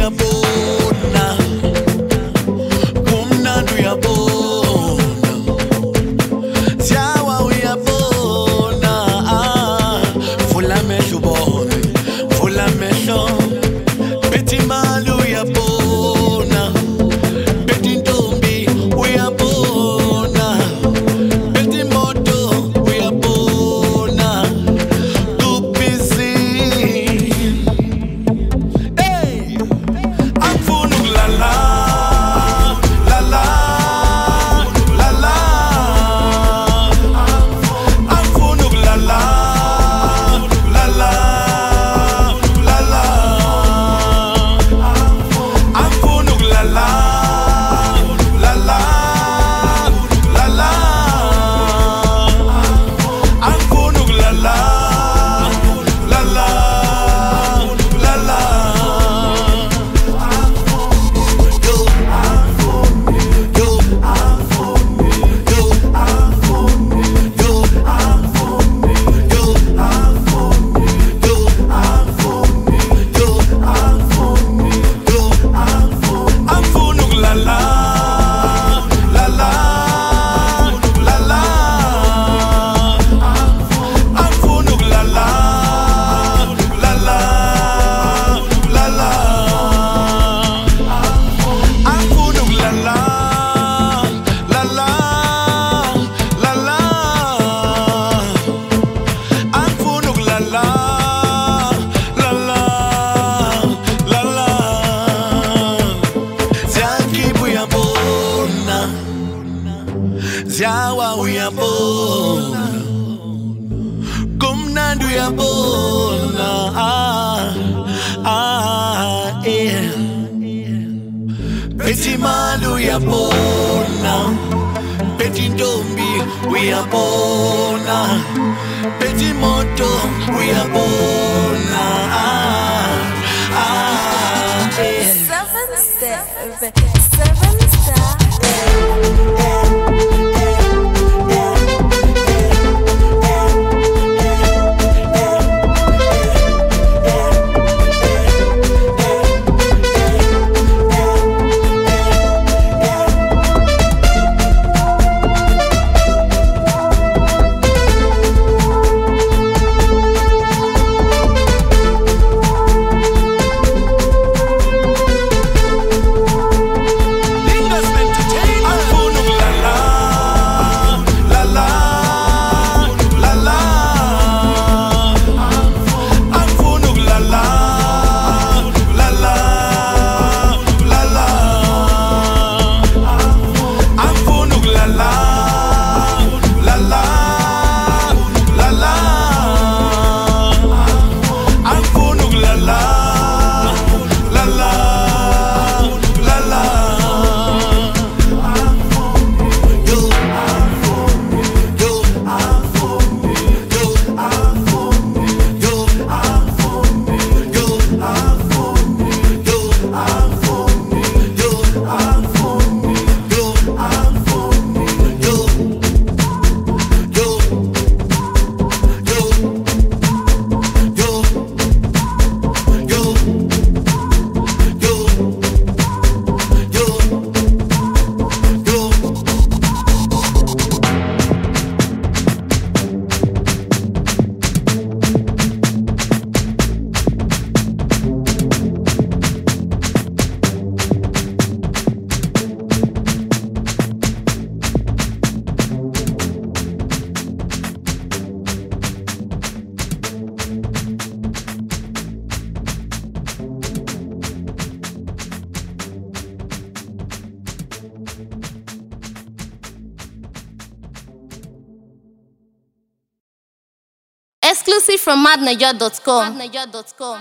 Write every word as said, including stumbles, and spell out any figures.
uyabona, kumnandi uyabona, ziyawa uyabona, vula amehlo ubone, vula amehlo, bethi imali uyabona, bethi intombi uyabona, bethi imoto uyabona, kubhizi. Hey, angifuni ukulala, lala, lala, angifuni ukulala, lala, lala, angifuni ukulala, lala, lala, angifuni ukulala, lala, lala. Yo, yo, yo, yo, yo, yo, yo, angifuni ukulala, lala, lala, angifuni ukulala, lala, lala, angifuni ukulala, lala, lala, angifuni ukulala, lala, lala. Ziyakhipha uyabona, ziyawa uyabona, kumnandi uyabona, ah, ah, eh. Bethi imali uyabona, bethi intombi uyabona, bethi imoto uyabona, ah, ah, eh. Seven step, seven step. Lingus Entertainment. Angifuni ukulala, lala, lala, angifuni ukulala, lala, lala, angifuni ukulala, lala, lala, angifuni ukulala, lala, lala. Yo, yo, yo, yo, yo, yo, Exclusive from mad niger dot com.